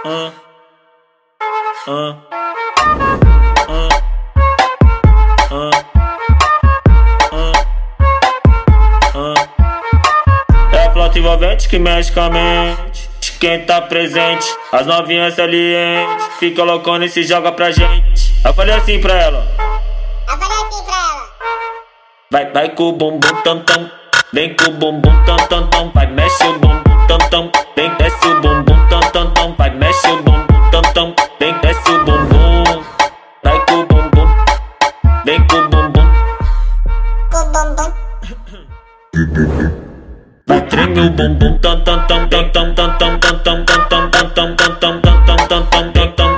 É a flauta envolvente que mexe com a mente de quem tá presente. As novinhas salientes fica loucona e se joga pra gente. Eu falei assim pra ela. Vai com o bumbum tam tam. Vem com o bumbum tam tam tam. Vai mexe o bumbum tam tam. Vem desce o bumbum tam tam tam. Vai mexe o bumbum tam tam. Vem desce o bumbum. Vai com o bumbum. Vem com o bumbum. Vai treme o bumbum tam tam tam tam tam tam tam tam tam tam tam tam tam tam tam tam tam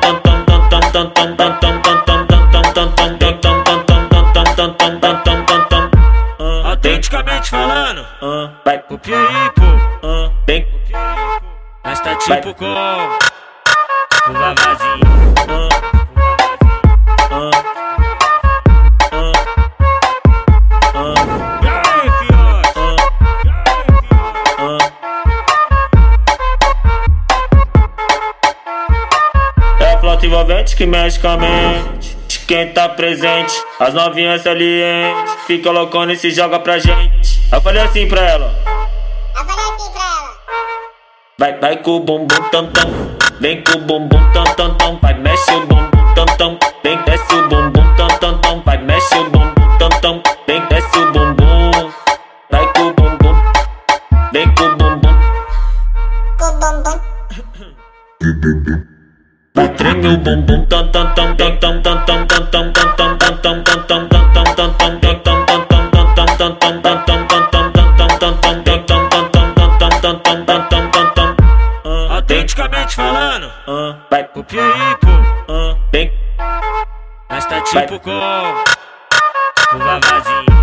autenticamente falando, vai copia aí, pô. Vem, Nós tá tipo com o Vavazinho. É a flauta envolvente que mexe com a mente de quem tá presente. As novinhas salientes fica loucona e se joga pra gente. Eu falei assim pra ela. Vai com o bumbum tam tam. Vem com o bumbum tam tam tam. Vai mexe o bumbum tam tam. Vem desce o bumbum tam tam tam. Vai mexe o bumbum tam tam. Vem desce o bumbum. Vai com o bumbum. Vem com o bumbum. Vai treme o bumbum tam tam tam tam tam tam tam tam tam tam tam tam tam tam tam tam tam Autenticamente falando, vai copia aí, pô. Vem, Nós tá tipo com o Vavazinho.